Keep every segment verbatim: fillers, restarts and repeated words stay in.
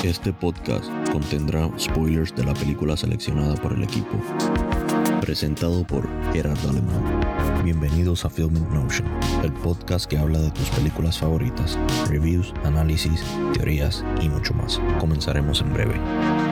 Este podcast contendrá spoilers de la película seleccionada por el equipo. Presentado por Gerard Alemán. Bienvenidos a Filming Notion, el podcast que habla de tus películas favoritas, reviews, análisis, teorías y mucho más. Comenzaremos en breve.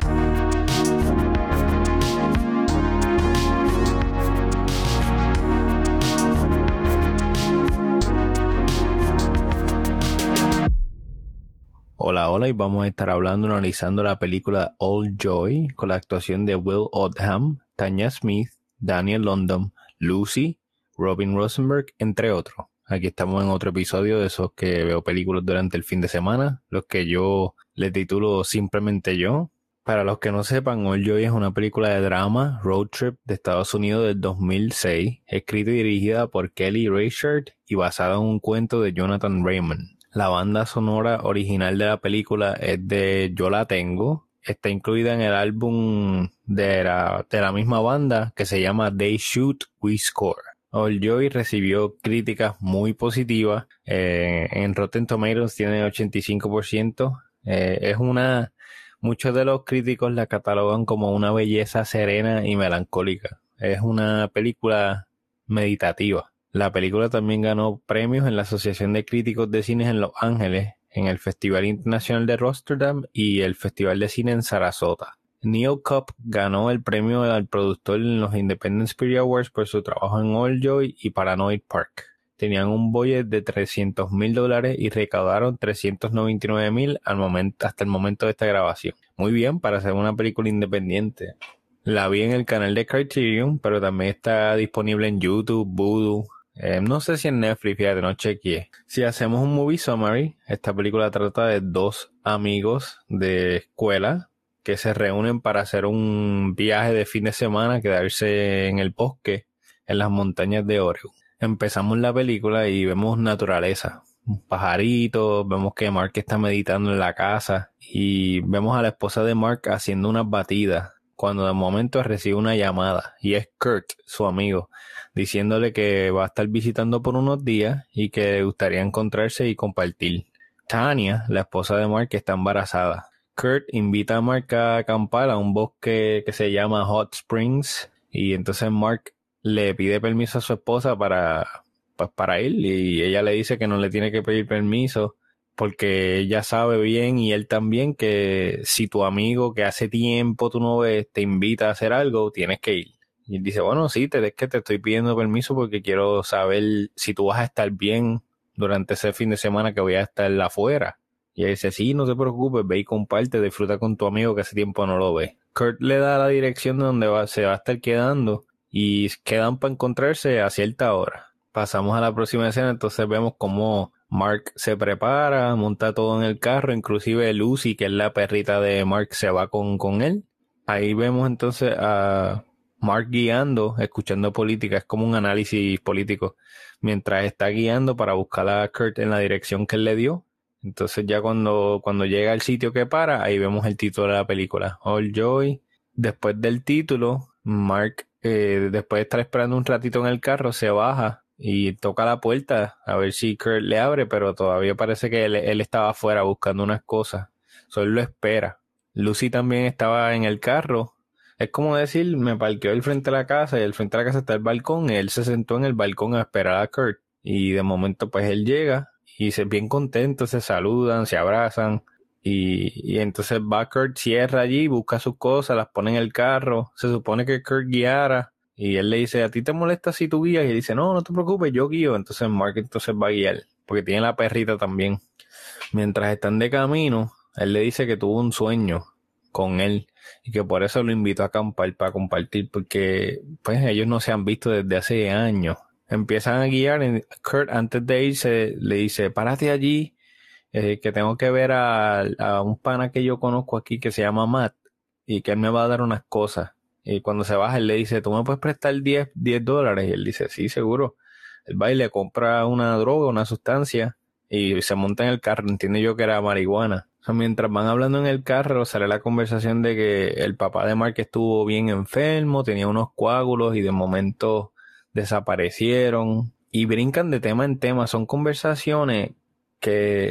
Hola, hola, y vamos a estar hablando, analizando la película All Joy con la actuación de Will Oldham, Tanya Smith, Daniel London, Lucy, Robin Rosenberg, entre otros. Aquí estamos en otro episodio de esos que veo películas durante el fin de semana, los que yo le titulo Simplemente Yo. Para los que no sepan, All Joy es una película de drama, road trip de Estados Unidos del dos mil seis, escrita y dirigida por Kelly Reichardt y basada en un cuento de Jonathan Raymond. La banda sonora original de la película es de Yo La Tengo. Está incluida en el álbum de la, de la misma banda que se llama They Shoot, We Score. All Joy recibió críticas muy positivas. Eh, en Rotten Tomatoes tiene ochenta y cinco por ciento. Eh, es una... Muchos de los críticos la catalogan como una belleza serena y melancólica. Es una película meditativa. La película también ganó premios en la Asociación de Críticos de Cines en Los Ángeles, en el Festival Internacional de Rotterdam y el Festival de Cine en Sarasota. Neil Cupp ganó el premio al productor en los Independent Spirit Awards por su trabajo en All Joy y Paranoid Park. Tenían un budget de trescientos mil dólares y recaudaron trescientos noventa y nueve mil al momento, hasta el momento de esta grabación. Muy bien para hacer una película independiente. La vi en el canal de Criterion, pero también está disponible en YouTube, Vudu. Eh, no sé si en Netflix, fíjate, no chequeé. Si hacemos un movie summary, esta película trata de dos amigos de escuela que se reúnen para hacer un viaje de fin de semana, quedarse en el bosque, en las montañas de Oregon. Empezamos la película y vemos naturaleza, un pajarito, vemos que Mark está meditando en la casa y vemos a la esposa de Mark haciendo unas batidas, cuando de momento recibe una llamada y es Kurt, su amigo, diciéndole que va a estar visitando por unos días y que le gustaría encontrarse y compartir. Tanya, la esposa de Mark, está embarazada. Kurt invita a Mark a acampar a un bosque que se llama Hot Springs y entonces Mark le pide permiso a su esposa para, pues para ir y ella le dice que no le tiene que pedir permiso porque ella sabe bien y él también que si tu amigo que hace tiempo tú no ves te invita a hacer algo, tienes que ir. Y él dice, bueno, sí, te, es que te estoy pidiendo permiso porque quiero saber si tú vas a estar bien durante ese fin de semana que voy a estar afuera. Y él dice, sí, no te preocupes, ve y comparte, disfruta con tu amigo que hace tiempo no lo ves. Kurt le da la dirección de donde va, se va a estar quedando y quedan para encontrarse a cierta hora. Pasamos a la próxima escena, entonces vemos cómo Mark se prepara, monta todo en el carro, inclusive Lucy, que es la perrita de Mark, se va con, con él. Ahí vemos entonces a Mark guiando, escuchando política, es como un análisis político, mientras está guiando para buscar a Kurt en la dirección que él le dio. Entonces ya cuando, cuando llega al sitio que para, ahí vemos el título de la película, All Joy. Después del título, Mark, eh, después de estar esperando un ratito en el carro, se baja y toca la puerta a ver si Kurt le abre, pero todavía parece que él, él estaba afuera buscando unas cosas. Solo lo espera. Lucy también estaba en el carro. Es como decir, me parqueó el frente de la casa y el frente de la casa está el balcón y él se sentó en el balcón a esperar a Kurt. Y de momento pues él llega y se bien contento, se saludan, se abrazan y, y entonces va Kurt, cierra allí, busca sus cosas, las pone en el carro. Se supone que Kurt guiara y él le dice, ¿a ti te molesta si tú guías? Y él dice, no, no te preocupes, yo guío. Entonces Mark entonces va a guiar porque tiene la perrita también. Mientras están de camino, él le dice que tuvo un sueño con él y que por eso lo invitó a acampar para compartir porque pues ellos no se han visto desde hace años. Empiezan a guiar y Kurt antes de irse le dice, párate allí, eh, que tengo que ver a, a un pana que yo conozco aquí que se llama Matt y que él me va a dar unas cosas. Y cuando se baja él le dice, ¿tú me puedes prestar diez dólares? Y él dice, sí, seguro. Él va y le compra una droga, una sustancia y se monta en el carro. Entiendo yo que era marihuana. O sea, mientras van hablando en el carro sale la conversación de que el papá de Mark estuvo bien enfermo, tenía unos coágulos y de momento desaparecieron y brincan de tema en tema. Son conversaciones que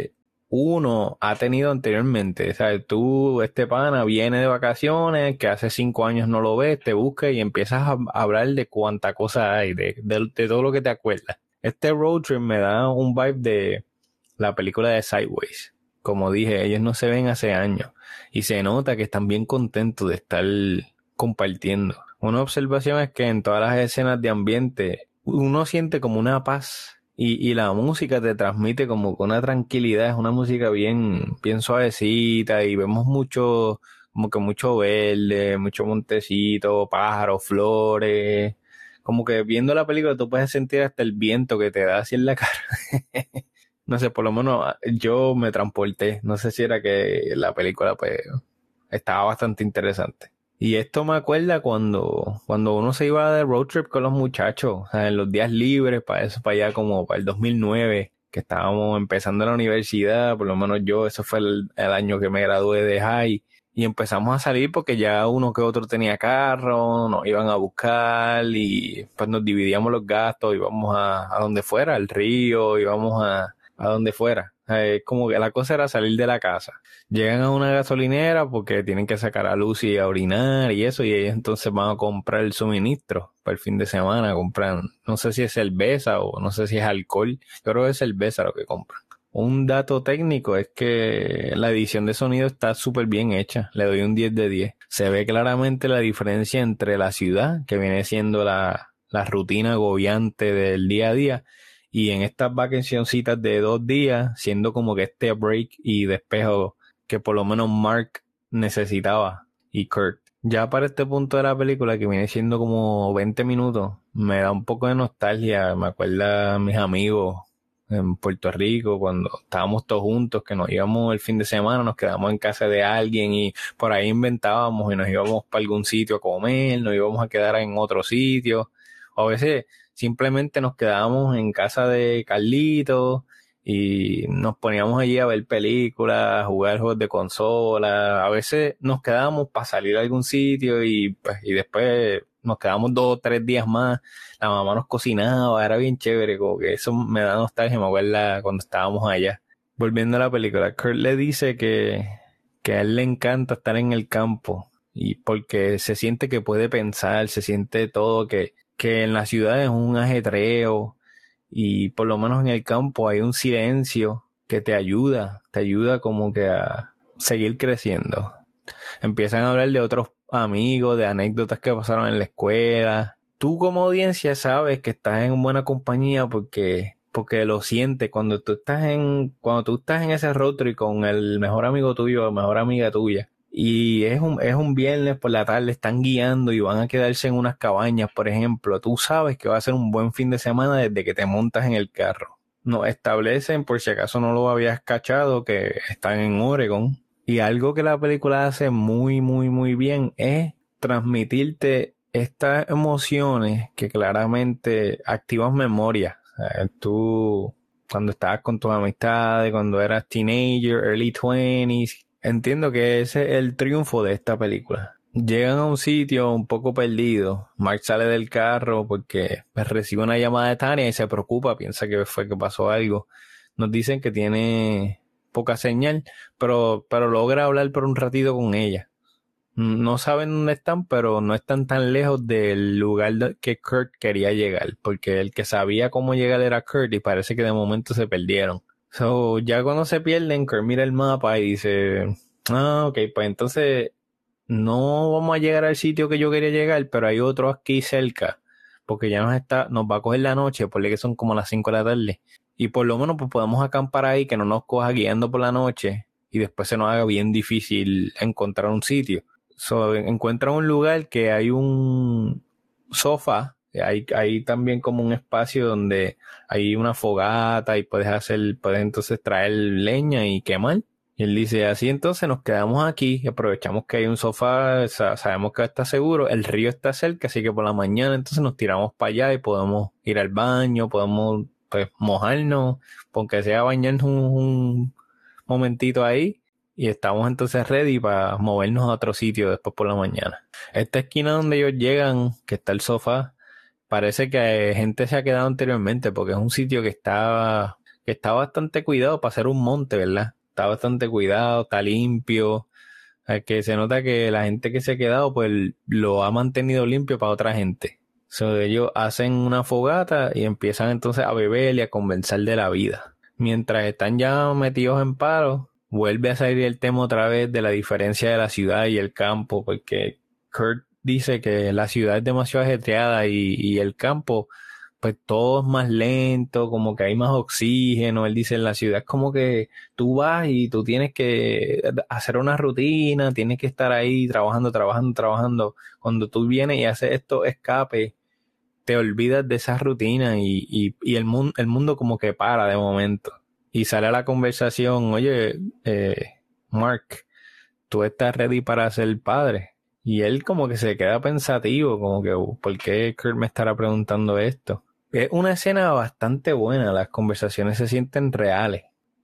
uno ha tenido anteriormente. ¿Sabes? Tú, este pana, viene de vacaciones, que hace cinco años no lo ves, te busca y empiezas a, a hablar de cuánta cosa hay, de, de, de todo lo que te acuerdas. Este road trip me da un vibe de la película de Sideways. Como dije, ellos no se ven hace años y se nota que están bien contentos de estar compartiendo. Una observación es que en todas las escenas de ambiente uno siente como una paz y, y la música te transmite como con una tranquilidad. Es una música bien, bien suavecita y vemos mucho, como que mucho verde, mucho montecito, pájaros, flores. Como que viendo la película tú puedes sentir hasta el viento que te da así en la cara. No sé, por lo menos yo me transporté. No sé si era que la película pues estaba bastante interesante. Y esto me acuerda cuando, cuando uno se iba de road trip con los muchachos, o sea, en los días libres, para eso, para allá como para el dos mil nueve, que estábamos empezando la universidad, por lo menos yo, eso fue el, el año que me gradué de high, y empezamos a salir porque ya uno que otro tenía carro, nos iban a buscar y pues nos dividíamos los gastos, íbamos a, a donde fuera, al río, íbamos a, a donde fuera. Eh, como que la cosa era salir de la casa. Llegan a una gasolinera porque tienen que sacar a Lucy a orinar y eso, y ellos entonces van a comprar el suministro para el fin de semana. Compran, no sé si es cerveza o no sé si es alcohol. Yo creo que es cerveza lo que compran. Un dato técnico es que la edición de sonido está súper bien hecha. Le doy un diez de diez. Se ve claramente la diferencia entre la ciudad, que viene siendo la, la rutina agobiante del día a día, y en estas vacacioncitas de dos días, siendo como que este break y despejo que por lo menos Mark necesitaba y Kurt. Ya para este punto de la película, que viene siendo como veinte minutos, me da un poco de nostalgia. Me acuerda a mis amigos en Puerto Rico cuando estábamos todos juntos, que nos íbamos el fin de semana, nos quedamos en casa de alguien y por ahí inventábamos y nos íbamos para algún sitio a comer, nos íbamos a quedar en otro sitio. O a veces simplemente nos quedábamos en casa de Carlitos y nos poníamos allí a ver películas, a jugar juegos de consola. A veces nos quedábamos para salir a algún sitio y, pues, y después nos quedamos dos o tres días más. La mamá nos cocinaba, era bien chévere, como que eso me da nostalgia, me acuerdo cuando estábamos allá. Volviendo a la película, Kurt le dice que, que a él le encanta estar en el campo y porque se siente que puede pensar, se siente todo, que que en la ciudad es un ajetreo y por lo menos en el campo hay un silencio que te ayuda, te ayuda como que a seguir creciendo. Empiezan a hablar de otros amigos, de anécdotas que pasaron en la escuela. Tú como audiencia sabes que estás en buena compañía porque, porque lo sientes cuando tú estás en, cuando tú estás en ese road trip con el mejor amigo tuyo o mejor amiga tuya. Y es un, es un viernes por la tarde, están guiando y van a quedarse en unas cabañas, por ejemplo. Tú sabes que va a ser un buen fin de semana desde que te montas en el carro. Nos establecen, por si acaso no lo habías cachado, que están en Oregon. Y algo que la película hace muy, muy, muy bien es transmitirte estas emociones que claramente activan memoria. O sea, tú, cuando estabas con tus amistades, cuando eras teenager, early twenties, entiendo que ese es el triunfo de esta película. Llegan a un sitio un poco perdido. Mark sale del carro porque recibe una llamada de Tania y se preocupa, piensa que fue que pasó algo. Nos dicen que tiene poca señal, pero, pero logra hablar por un ratito con ella. No saben dónde están, pero no están tan lejos del lugar que Kurt quería llegar, porque el que sabía cómo llegar era Kurt y parece que de momento se perdieron. So, ya cuando se pierden, Kurt mira el mapa y dice, ah, ok, pues entonces no vamos a llegar al sitio que yo quería llegar, pero hay otro aquí cerca, porque ya nos está, nos va a coger la noche, por que son como las cinco de la tarde, y por lo menos pues podemos acampar ahí, que no nos coja guiando por la noche, y después se nos haga bien difícil encontrar un sitio. So, encuentran un lugar que hay un sofá, hay, hay también como un espacio donde hay una fogata y puedes hacer, puedes entonces traer leña y quemar. Y él dice, así entonces nos quedamos aquí y aprovechamos que hay un sofá, sabemos que está seguro, el río está cerca, así que por la mañana entonces nos tiramos para allá y podemos ir al baño, podemos pues mojarnos, porque sea bañarnos un, un momentito ahí. Y estamos entonces ready para movernos a otro sitio después por la mañana. Esta esquina donde ellos llegan, que está el sofá, parece que gente se ha quedado anteriormente porque es un sitio que está, que está bastante cuidado para hacer un monte, ¿verdad? está bastante cuidado, está limpio. Es que se nota que la gente que se ha quedado, pues lo ha mantenido limpio para otra gente. So, ellos hacen una fogata y empiezan entonces a beber y a conversar de la vida. Mientras están ya metidos en paro, vuelve a salir el tema otra vez de la diferencia de la ciudad y el campo, porque Kurt dice que la ciudad es demasiado ajetreada y, y el campo, pues todo es más lento, como que hay más oxígeno. Él dice, en la ciudad es como que tú vas y tú tienes que hacer una rutina, tienes que estar ahí trabajando, trabajando, trabajando. Cuando tú vienes y haces estos escapes, te olvidas de esa rutina y, y, y el, mundo, el mundo como que para de momento. Y sale a la conversación, oye, eh, Mark, ¿tú estás ready para ser padre? Y él como que se queda pensativo, como que, ¿por qué Kurt me estará preguntando esto? Es una escena bastante buena, las conversaciones se sienten reales,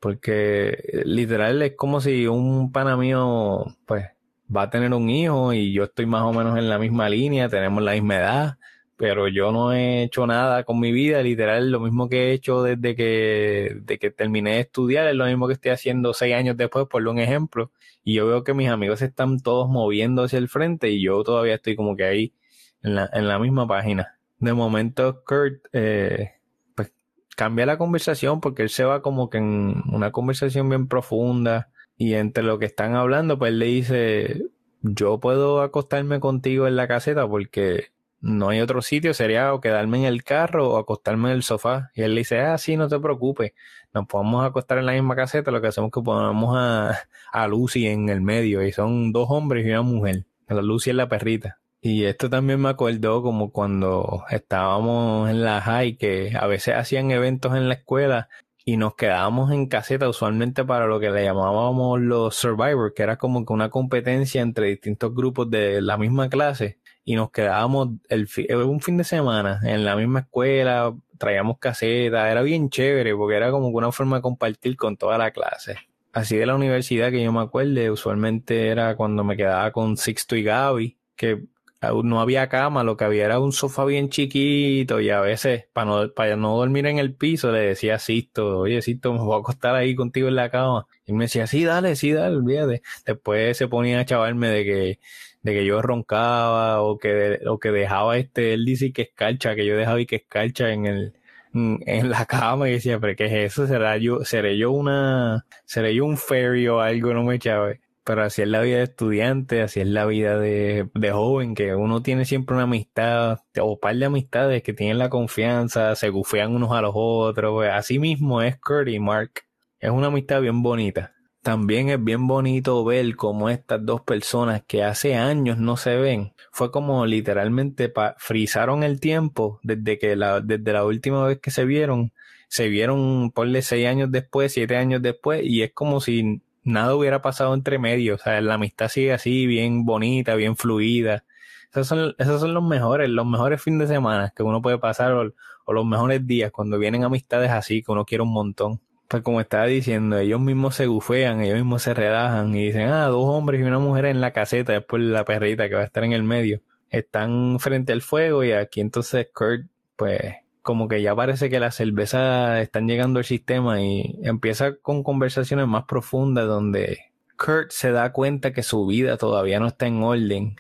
porque literal es como si un pana mío, pues, va a tener un hijo y yo estoy más o menos en la misma línea, tenemos la misma edad, pero yo no he hecho nada con mi vida, literal, lo mismo que he hecho desde que, de que terminé de estudiar, es lo mismo que estoy haciendo seis años después, por un ejemplo, y yo veo que mis amigos están todos moviendo hacia el frente y yo todavía estoy como que ahí, en la, en la misma página. De momento Kurt eh, pues cambia la conversación porque él se va como que en una conversación bien profunda y entre lo que están hablando pues él le dice, yo puedo acostarme contigo en la caseta porque no hay otro sitio, sería o quedarme en el carro o acostarme en el sofá. Y él le dice, ah, sí, no te preocupes, nos podemos acostar en la misma caseta, lo que hacemos es que ponemos a, a Lucy en el medio y son dos hombres y una mujer, la Lucy es la perrita. Y esto también me acordó como cuando estábamos en la high, que a veces hacían eventos en la escuela y nos quedábamos en caseta usualmente para lo que le llamábamos los Survivor, que era como que una competencia entre distintos grupos de la misma clase. Y nos quedábamos el fi- un fin de semana en la misma escuela, traíamos caseta, era bien chévere porque era como que una forma de compartir con toda la clase. Así de la universidad que yo me acuerde, usualmente era cuando me quedaba con Sixto y Gaby, que no había cama, lo que había era un sofá bien chiquito y a veces para no, para no dormir en el piso le decía a Sisto, oye Sisto, me voy a acostar ahí contigo en la cama. Y él me decía, sí, dale, sí, dale, olvídate. Después se ponía a chavarme de que, de que yo roncaba o que, o que dejaba este, él dice que escarcha, que yo dejaba y que escarcha en el, en, en la cama y decía, pero ¿qué es eso? ¿Será yo, seré yo una, seré yo un fairy o algo? No me chave. Pero así es la vida de estudiante, así es la vida de, de joven, que uno tiene siempre una amistad, o un par de amistades que tienen la confianza, se gufean unos a los otros, pues así mismo es Kurt y Mark. Es una amistad bien bonita. También es bien bonito ver cómo estas dos personas que hace años no se ven, fue como literalmente pa- frizaron el tiempo desde que la, desde la última vez que se vieron, se vieron, ponle seis años después, siete años después, y es como si nada hubiera pasado entre medio. O sea, la amistad sigue así, bien bonita, bien fluida. Esos son, esos son los mejores, los mejores fines de semana que uno puede pasar o, o los mejores días cuando vienen amistades así que uno quiere un montón. Pues como estaba diciendo, ellos mismos se gufean, ellos mismos se relajan y dicen, ah, dos hombres y una mujer en la caseta, después la perrita que va a estar en el medio. Están frente al fuego y aquí entonces Kurt, pues como que ya parece que las cervezas están llegando al sistema y empieza con conversaciones más profundas donde Kurt se da cuenta que su vida todavía no está en orden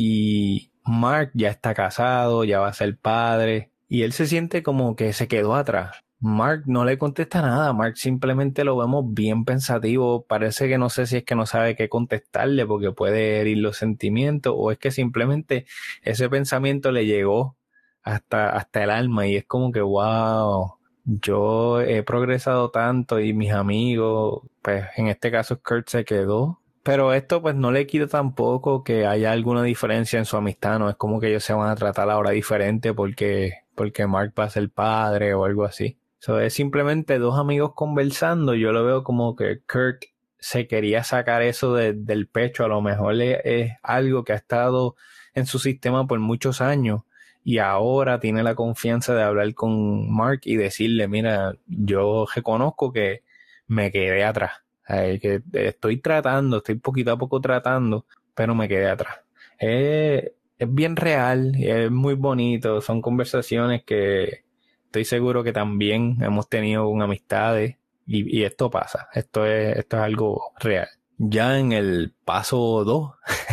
y Mark ya está casado, ya va a ser padre y él se siente como que se quedó atrás. Mark no le contesta nada, Mark simplemente lo vemos bien pensativo, parece que no sé si es que no sabe qué contestarle porque puede herir los sentimientos o es que simplemente ese pensamiento le llegó hasta, hasta el alma y es como que wow, yo he progresado tanto y mis amigos, pues en este caso Kurt se quedó, pero esto pues no le quita tampoco que haya alguna diferencia en su amistad, no es como que ellos se van a tratar ahora diferente porque, porque Mark va a ser padre o algo así. So, es simplemente dos amigos conversando, yo lo veo como que Kurt se quería sacar eso de, del pecho, a lo mejor es, es algo que ha estado en su sistema por muchos años. Y ahora tiene la confianza de hablar con Mark y decirle, mira, yo reconozco que me quedé atrás. Eh, que estoy tratando, estoy poquito a poco tratando, pero me quedé atrás. Eh, es bien real, es muy bonito, son conversaciones que estoy seguro que también hemos tenido con amistades. Y, y esto pasa, esto es, esto es algo real. Ya en el paso dos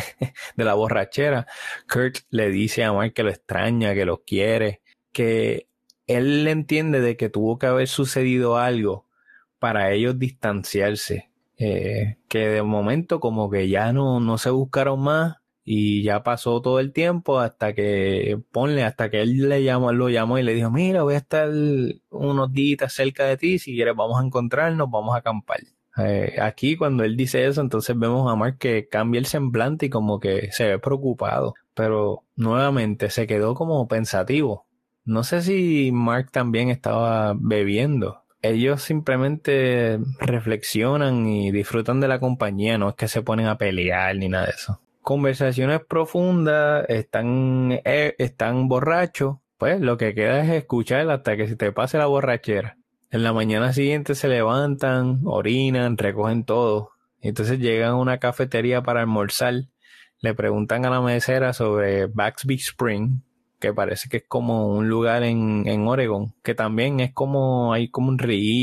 de la borrachera, Kurt le dice a Mark que lo extraña, que lo quiere, que él entiende de que tuvo que haber sucedido algo para ellos distanciarse, eh, que de momento como que ya no, no se buscaron más y ya pasó todo el tiempo hasta que, ponle, hasta que él le llamó, lo llamó y le dijo, mira, voy a estar unos días cerca de ti, si quieres vamos a encontrarnos, vamos a acampar. Eh, aquí cuando él dice eso, entonces vemos a Mark que cambia el semblante y como que se ve preocupado, pero nuevamente se quedó como pensativo. No sé si Mark también estaba bebiendo. Ellos simplemente reflexionan y disfrutan de la compañía, no es que se ponen a pelear ni nada de eso. Conversaciones profundas, están, eh, están borrachos, pues lo que queda es escuchar hasta que se te pase la borrachera. En la mañana siguiente se levantan, orinan, recogen todo. Entonces llegan a una cafetería para almorzar. Le preguntan a la mesera sobre Baxby Spring, que parece que es como un lugar en, en Oregon, que también es como, hay como un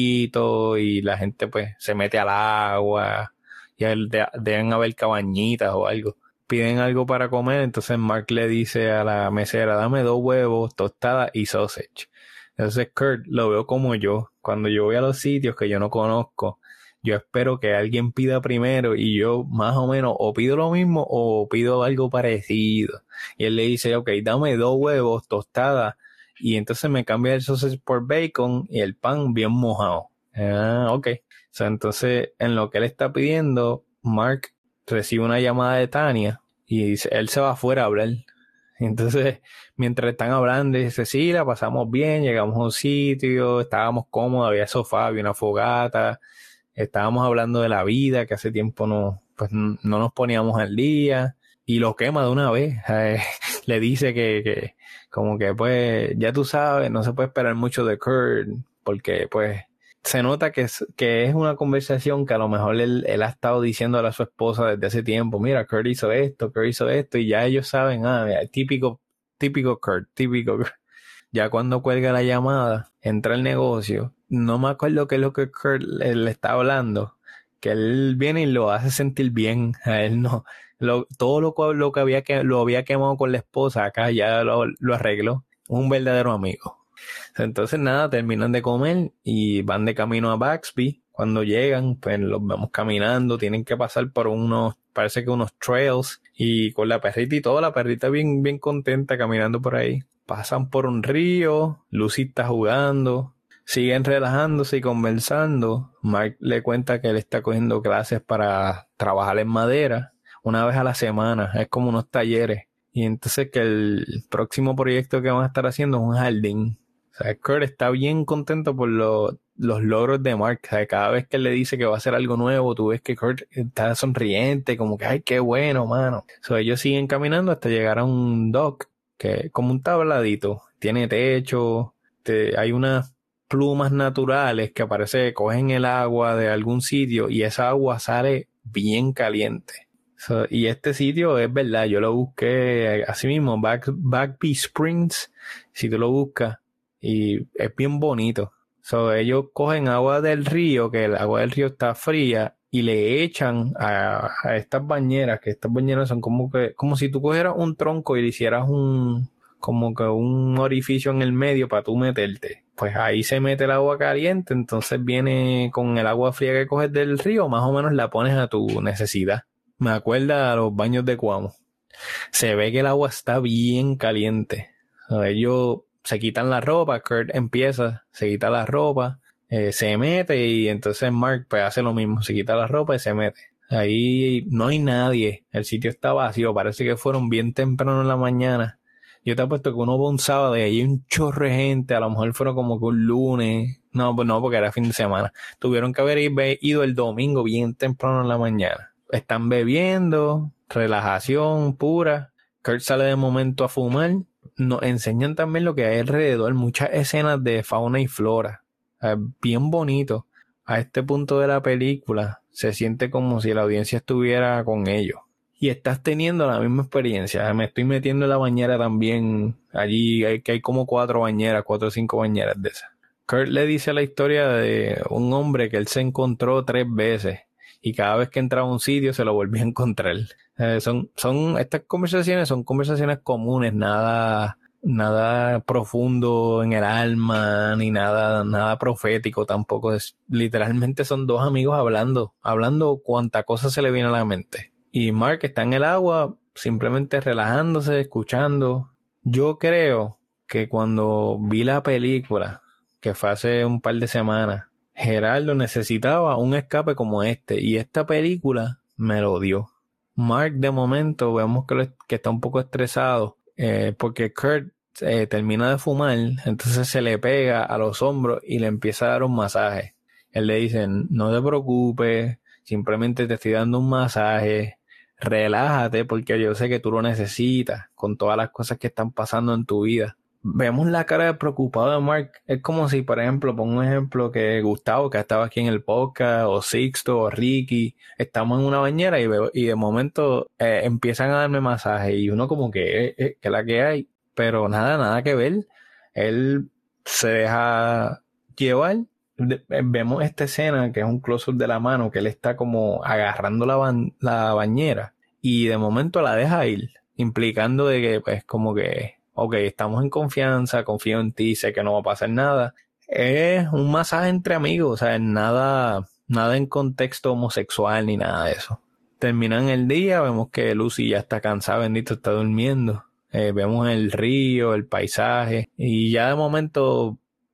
río y la gente pues se mete al agua y de, deben haber cabañitas o algo. Piden algo para comer, entonces Mark le dice a la mesera, dame dos huevos, tostada y sausage. Entonces Kurt lo veo como yo. Cuando yo voy a los sitios que yo no conozco, yo espero que alguien pida primero y yo más o menos o pido lo mismo o pido algo parecido. Y él le dice, ok, dame dos huevos, tostada, y entonces me cambia el sausage por bacon y el pan bien mojado. Ah, ok. O sea, entonces en lo que él está pidiendo, Mark recibe una llamada de Tania y dice, él se va afuera a hablar. Entonces, mientras están hablando, dice, sí, la pasamos bien, llegamos a un sitio, estábamos cómodos, había sofá, había una fogata, estábamos hablando de la vida, que hace tiempo no, pues, no nos poníamos al día, y lo quema de una vez. Eh, le dice que, que, como que, pues, ya tú sabes, no se puede esperar mucho de Kurt, porque, pues, se nota que es, que es una conversación que a lo mejor él, él ha estado diciéndole a su esposa desde hace tiempo, mira, Kurt hizo esto, Kurt hizo esto, y ya ellos saben, ah, mira, típico, típico Kurt, típico Kurt. Ya cuando cuelga la llamada, entra el negocio, no me acuerdo qué es lo que Kurt le, le está hablando, que él viene y lo hace sentir bien, a él no, lo, todo lo, lo que había, que, lo había quemado con la esposa, acá ya lo, lo arregló, un verdadero amigo. Entonces nada, terminan de comer y van de camino a Baxby. Cuando llegan, pues los vemos caminando, tienen que pasar por unos, parece que unos trails, y con la perrita y todo, la perrita bien, bien contenta caminando por ahí. Pasan por un río, Lucy está jugando, siguen relajándose y conversando. Mark le cuenta que él está cogiendo clases para trabajar en madera una vez a la semana, es como unos talleres. Y entonces que el próximo proyecto que van a estar haciendo es un jardín. O sea, Kurt está bien contento por lo, los logros de Mark. O sea, cada vez que él le dice que va a hacer algo nuevo, tú ves que Kurt está sonriente, como que, ay, qué bueno, mano. O sea, ellos siguen caminando hasta llegar a un dock, que es como un tabladito. Tiene techo, te, hay unas plumas naturales que parece que cogen el agua de algún sitio y esa agua sale bien caliente. So, y este sitio es verdad, yo lo busqué así mismo, Back, Bagby Springs, si tú lo buscas, y es bien bonito. So, ellos cogen agua del río, que el agua del río está fría, y le echan a, a estas bañeras, que estas bañeras son como que, como si tú cogieras un tronco y le hicieras un, como que un orificio en el medio para tú meterte. Pues ahí se mete el agua caliente, entonces viene con el agua fría que coges del río, más o menos la pones a tu necesidad. Me acuerda a los baños de Cuamo. Se ve que el agua está bien caliente. O sea, ellos se quitan la ropa, Kurt empieza, se quita la ropa, eh, se mete y entonces Mark pues hace lo mismo, se quita la ropa y se mete. Ahí no hay nadie, el sitio está vacío, parece que fueron bien temprano en la mañana. Yo te apuesto que uno va un sábado y hay un chorro de gente, a lo mejor fueron como que un lunes, no, pues no, porque era fin de semana. Tuvieron que haber ido el domingo bien temprano en la mañana. Están bebiendo, relajación pura. Kurt sale de momento a fumar. Nos enseñan también lo que hay alrededor, muchas escenas de fauna y flora. Es bien bonito. A este punto de la película se siente como si la audiencia estuviera con ellos. Y estás teniendo la misma experiencia. Me estoy metiendo en la bañera también. Allí hay que hay como cuatro bañeras, cuatro o cinco bañeras de esas. Kurt le dice la historia de un hombre que él se encontró tres veces y cada vez que entraba a un sitio se lo volvía a encontrar. Eh, son, son, estas conversaciones son conversaciones comunes, nada, nada profundo en el alma, ni nada, nada profético tampoco. Es, literalmente son dos amigos hablando, hablando cuanta cosa se le viene a la mente. Y Mark está en el agua, simplemente relajándose, escuchando. Yo creo que cuando vi la película, que fue hace un par de semanas, Gerardo necesitaba un escape como este, y esta película me lo dio. Mark, de momento, vemos que, lo, que está un poco estresado, eh, porque Kurt eh, termina de fumar, entonces se le pega a los hombros y le empieza a dar un masaje. Él le dice, no te preocupes, simplemente te estoy dando un masaje, relájate porque yo sé que tú lo necesitas con todas las cosas que están pasando en tu vida. Vemos la cara de preocupado de Mark. Es como si, por ejemplo, pongo un ejemplo que Gustavo, que estaba aquí en el podcast, o Sixto, o Ricky, estamos en una bañera y, veo, y de momento eh, empiezan a darme masaje y uno como que, eh, eh, que la que hay, pero nada, nada que ver. Él se deja llevar. De, vemos esta escena que es un close-up de la mano, que él está como agarrando la, ba- la bañera y de momento la deja ir, implicando de que pues como que ok, estamos en confianza, confío en ti, sé que no va a pasar nada. Es un masaje entre amigos, o sea, nada, nada en contexto homosexual ni nada de eso. Terminan el día, vemos que Lucy ya está cansada, bendito, está durmiendo. Eh, vemos el río, el paisaje, y ya de momento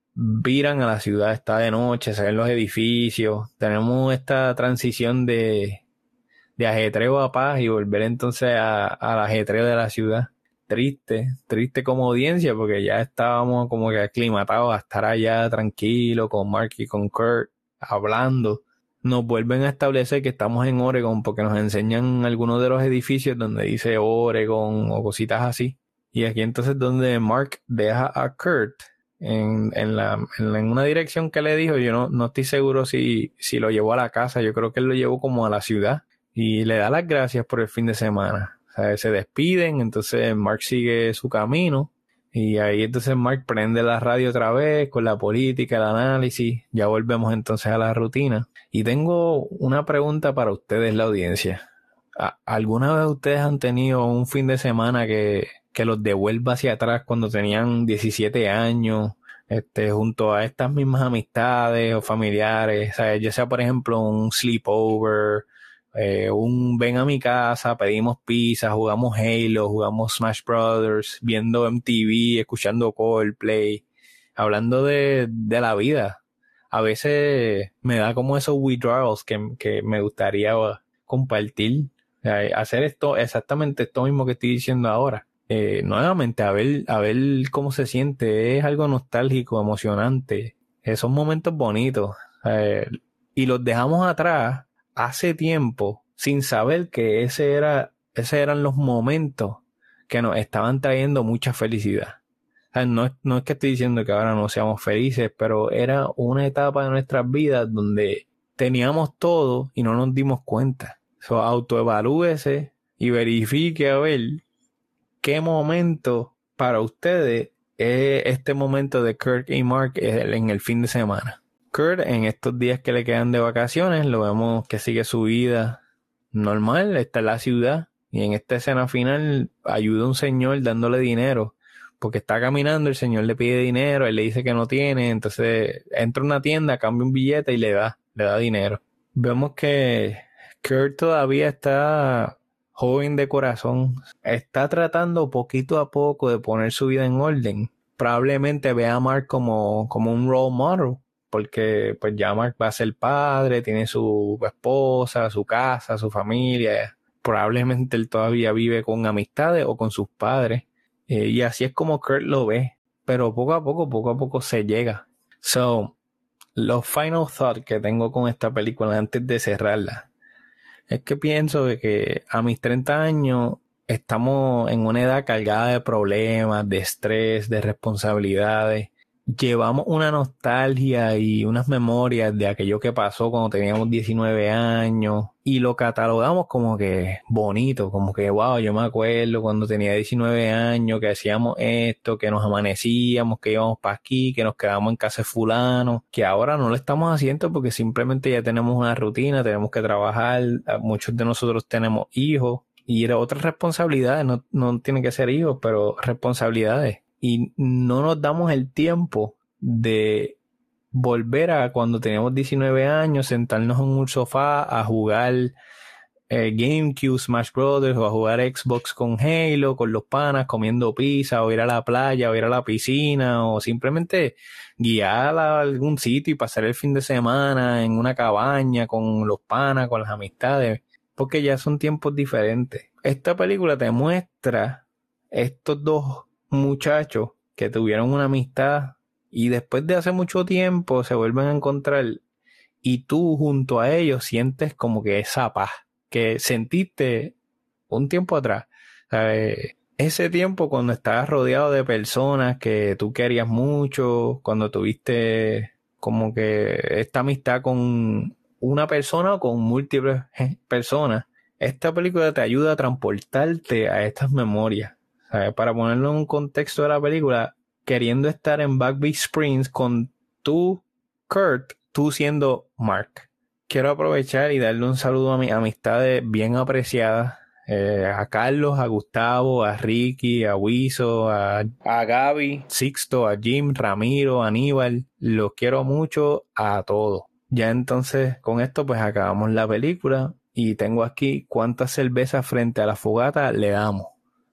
viran a la ciudad, está de noche, se ven los edificios. Tenemos esta transición de, de ajetreo a paz y volver entonces a, al ajetreo de la ciudad. Triste, triste como audiencia porque ya estábamos como que aclimatados a estar allá tranquilo con Mark y con Kurt hablando. Nos vuelven a establecer que estamos en Oregon porque nos enseñan algunos de los edificios donde dice Oregon o cositas así. Y aquí entonces donde Mark deja a Kurt en, en, la, en, la, en una dirección que le dijo. Yo no, no estoy seguro si, si lo llevó a la casa, yo creo que él lo llevó como a la ciudad y le da las gracias por el fin de semana. O sea, se despiden, entonces Mark sigue su camino y ahí entonces Mark prende la radio otra vez con la política, el análisis. Ya volvemos entonces a la rutina. Y tengo una pregunta para ustedes, la audiencia. ¿Alguna vez ustedes han tenido un fin de semana que, que los devuelva hacia atrás cuando tenían diecisiete años, este, junto a estas mismas amistades o familiares? O sea, ya sea por ejemplo un sleepover, Eh, un ven a mi casa, pedimos pizza, jugamos Halo, jugamos Smash Brothers, viendo M T V, escuchando Coldplay, hablando de, de la vida. A veces me da como esos withdrawals que, que me gustaría compartir, eh, hacer esto, exactamente esto mismo que estoy diciendo ahora. Eh, nuevamente, a ver, a ver cómo se siente, es algo nostálgico, emocionante, eh, son momentos bonitos, eh, y los dejamos atrás hace tiempo, sin saber que ese era, ese eran los momentos que nos estaban trayendo mucha felicidad. O sea, no, no es que estoy diciendo que ahora no seamos felices, pero era una etapa de nuestras vidas donde teníamos todo y no nos dimos cuenta. So, autoevalúese y verifique a ver qué momento para ustedes es este momento de Kurt y Mark en el fin de semana. Kurt, en estos días que le quedan de vacaciones, lo vemos que sigue su vida normal, está en la ciudad y en esta escena final ayuda a un señor dándole dinero porque está caminando, el señor le pide dinero, él le dice que no tiene, entonces entra a una tienda, cambia un billete y le da, le da dinero. Vemos que Kurt todavía está joven de corazón, está tratando poquito a poco de poner su vida en orden. Probablemente ve a Mark como, como un role model, porque pues ya Mark va a ser padre, tiene su esposa, su casa, su familia. Probablemente él todavía vive con amistades o con sus padres. Eh, y así es como Kurt lo ve. Pero poco a poco, poco a poco se llega. So, los final thoughts que tengo con esta película antes de cerrarla es que pienso de que a mis treinta años estamos en una edad cargada de problemas, de estrés, de responsabilidades. llevamos una nostalgia y unas memorias de aquello que pasó cuando teníamos diecinueve años y lo catalogamos como que bonito, como que wow, yo me acuerdo cuando tenía diecinueve años que hacíamos esto, que nos amanecíamos, que íbamos para aquí, que nos quedábamos en casa de fulano, que ahora no lo estamos haciendo porque simplemente ya tenemos una rutina, tenemos que trabajar, muchos de nosotros tenemos hijos y otras responsabilidades, no, no tienen que ser hijos, pero responsabilidades. Y no nos damos el tiempo de volver a cuando teníamos diecinueve años, sentarnos en un sofá a jugar eh, GameCube, Smash Brothers, o a jugar Xbox con Halo, con los panas, comiendo pizza, o ir a la playa, o ir a la piscina, o simplemente guiar a algún sitio y pasar el fin de semana en una cabaña con los panas, con las amistades, porque ya son tiempos diferentes. Esta película te muestra estos dos muchachos que tuvieron una amistad y después de hace mucho tiempo se vuelven a encontrar y tú junto a ellos sientes como que esa paz que sentiste un tiempo atrás, ¿sabes? Ese tiempo cuando estabas rodeado de personas que tú querías mucho, cuando tuviste como que esta amistad con una persona o con múltiples personas. Esta película te ayuda a transportarte a estas memorias. ¿Sabes? Para ponerlo en un contexto de la película, queriendo estar en Back Bay Springs con tú, Kurt, tú siendo Mark. Quiero aprovechar y darle un saludo a mis amistades bien apreciadas, eh, a Carlos, a Gustavo, a Ricky, a Wiso, a, a Gaby, Sixto, a Jim, Ramiro, a Aníbal. Los quiero mucho a todos. Ya entonces con esto pues acabamos la película y tengo aquí cuántas cervezas frente a la fogata le damos.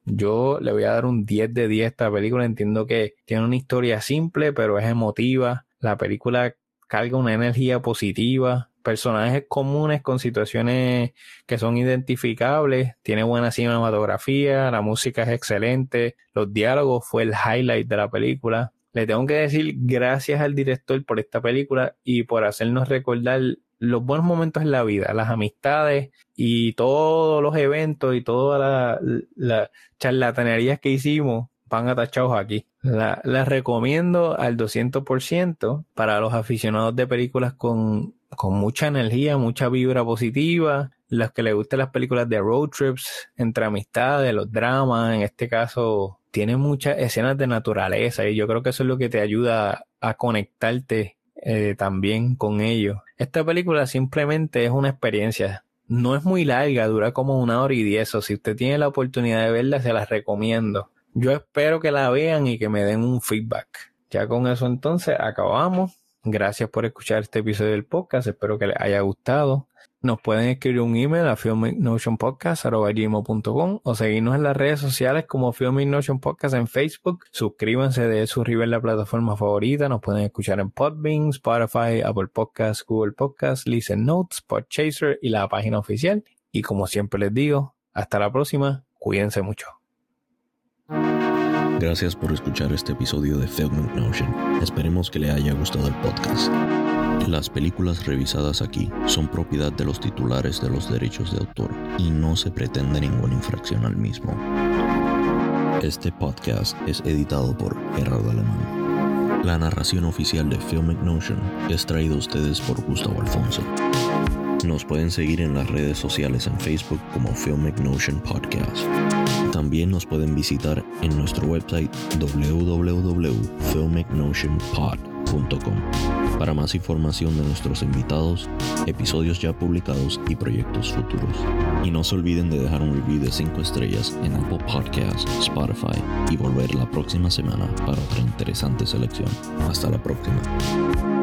Yo le voy a dar un diez de diez a esta película. Entiendo que tiene una historia simple, pero es emotiva. La película carga una energía positiva. Personajes comunes con situaciones que son identificables. Tiene buena cinematografía. La música es excelente. Los diálogos fue el highlight de la película. Le tengo que decir gracias al director por esta película y por hacernos recordar los buenos momentos en la vida, las amistades y todos los eventos y todas las la charlatanerías que hicimos van atachados aquí. La, la recomiendo al doscientos por ciento para los aficionados de películas con, con mucha energía, mucha vibra positiva, los que les gustan las películas de road trips entre amistades, los dramas, en este caso tiene muchas escenas de naturaleza y yo creo que eso es lo que te ayuda a conectarte Eh, también con ellos. Esta película simplemente es una experiencia. No es muy larga, dura como una hora y diez. O si usted tiene la oportunidad de verla, se las recomiendo. Yo espero que la vean y que me den un feedback. Ya con eso entonces acabamos. Gracias por escuchar este episodio del podcast. Espero que les haya gustado. Nos pueden escribir un email a filmic notion podcast arroba gmail punto com o seguirnos en las redes sociales como Filmic Notion Podcast en Facebook. Suscríbanse, de suscribir la plataforma favorita. Nos pueden escuchar en Podbean, Spotify, Apple Podcasts, Google Podcasts, Listen Notes, Podchaser y la página oficial. Y como siempre les digo, hasta la próxima. Cuídense mucho. Gracias por escuchar este episodio de Filmic Notion. Esperemos que le haya gustado el podcast. Las películas revisadas aquí son propiedad de los titulares de los derechos de autor y no se pretende ninguna infracción al mismo. Este podcast es editado por Gerardo Alemán. La narración oficial de Filmic Notion es traída a ustedes por Gustavo Alfonso. Nos pueden seguir en las redes sociales en Facebook como Filmic Notion Podcast. También nos pueden visitar en nuestro website w w w punto filmic notion pod punto com para más información de nuestros invitados, episodios ya publicados y proyectos futuros. Y no se olviden de dejar un review de cinco estrellas en Apple Podcasts, Spotify y volver la próxima semana para otra interesante selección. Hasta la próxima.